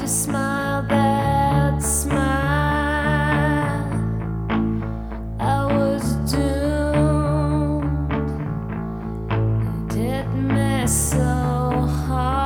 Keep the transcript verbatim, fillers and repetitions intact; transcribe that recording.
smile, that smile. I was doomed. It hit me so hard.